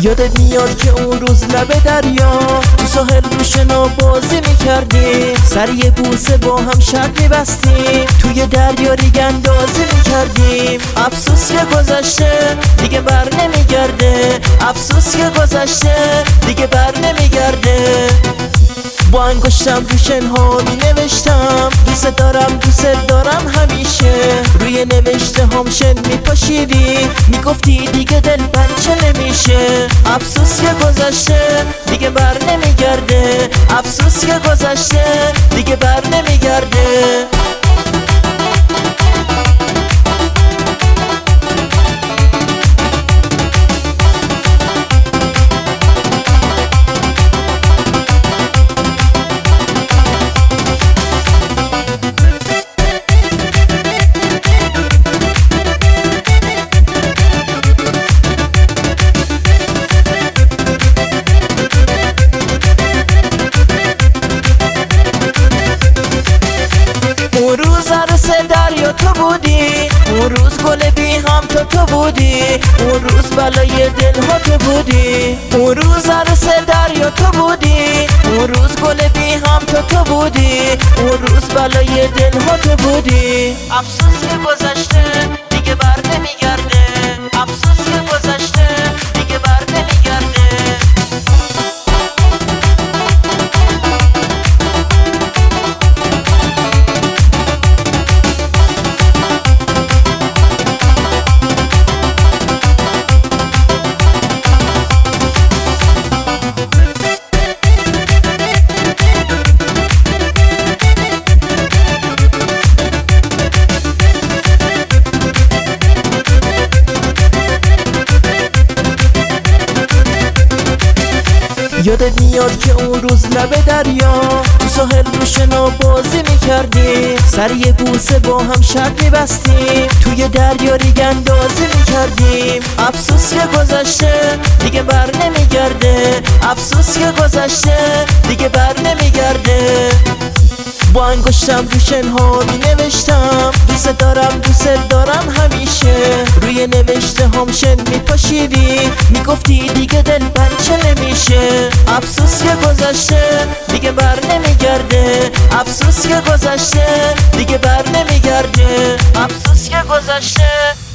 یادت میاد که اون روز لب دریا تو ساحل رو شنا بازی میکردیم، سر یه بوسه با هم شرط میبستیم، توی دریا ریگ اندازی میکردیم. افسوس که گذشته دیگه بر نمیگرده، افسوس که گذشته دیگه بر نمیگرده. با انگشتم رو شنها می نوشتم دوست دارم همیشه. روی نوشته هم شن می پاشیدی، می گفتی دیگه دل بچه نمیشه. افسوس که گذشته دیگه بر نمیگرده، افسوس که گذشته دیگه بر نمیگرده. اون روز عروس دریا تو بودی، اون روز گل بی هم تو بودی، اون روز بلای دل ها تو بودی. اون روز عروس دریا تو بودی، اون روز گل بی هم تو بودی، اون روز بلای دل ها تو بودی. افسوس که گذشته دیگه بر نمیگرده، افسوس که گذشته دیگه بر نمیگرده. یادت میاد که اون روز لب دریا تو ساحل رو شنا بازی میکردیم، سر یه بوسه با هم شرط میبستیم، توی دریا ریگ اندازی میکردیم. افسوس که گذشته دیگه بر نمیگرده، افسوس که گذشته دیگه بر نمیگرده. با انگشتم رو شنها می نوشتم دوست دارم همیشه. روی نوشته هم شن می پاشیدی، می گفتی دیگه دل بچه نمیشه. افسوس که گذشته دیگه بر نمیگرده، افسوس که گذشته دیگه بر نمیگرده، افسوس که گذشته